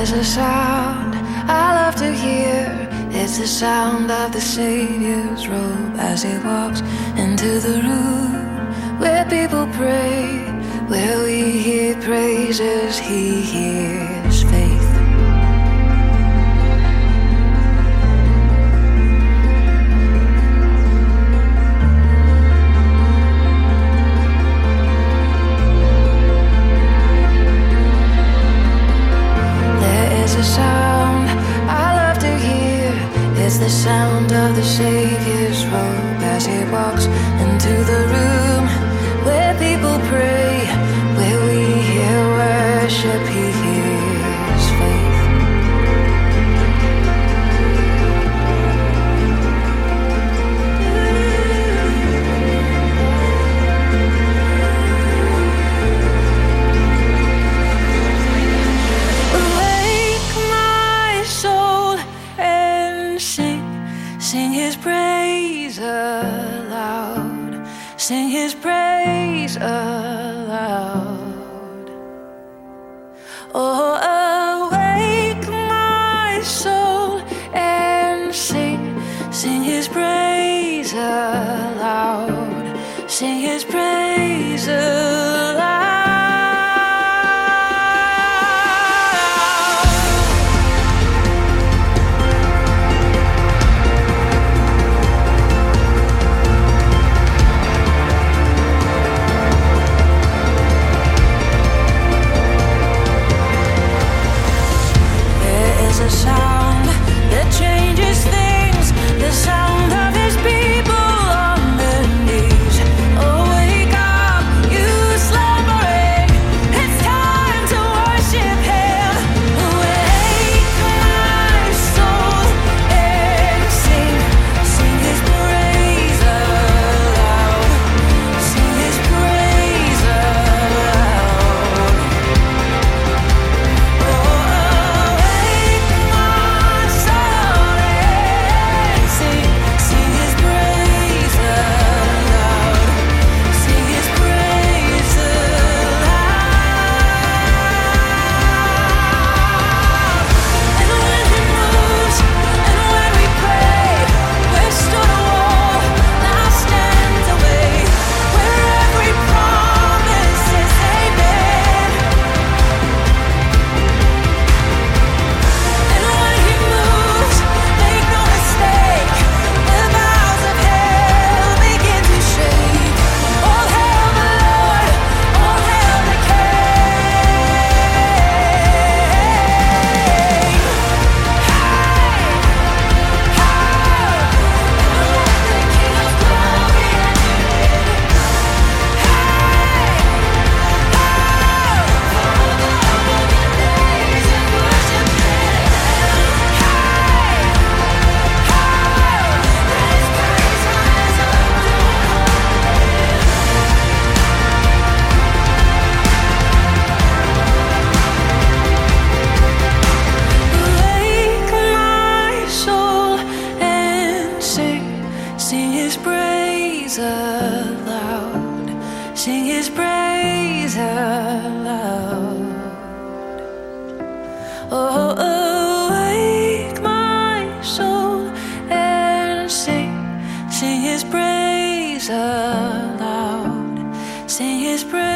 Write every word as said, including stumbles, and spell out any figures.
is a sound I love to hear. It's the sound of the Savior's robe as he walks into the room where people pray, where we hear praises, he hears faith. It's the sound of the Savior's robe as he walks into the room where people pray, where we hear worship, he hears faith. Awake, my soul, and sing. Sing his praise aloud. Sing his praise aloud. Oh, awake my soul and sing. Sing his praise aloud. Sing his praise aloud. A sound that changes things, the sound of his people on their knees. Oh, wake up, you slumbering, it's time to worship him. Wake my soul and sing, sing his praise aloud, sing his praise aloud. Oh, sing his praise aloud, sing his praise aloud. Oh, awake my soul and sing, sing his praise aloud, sing his praise.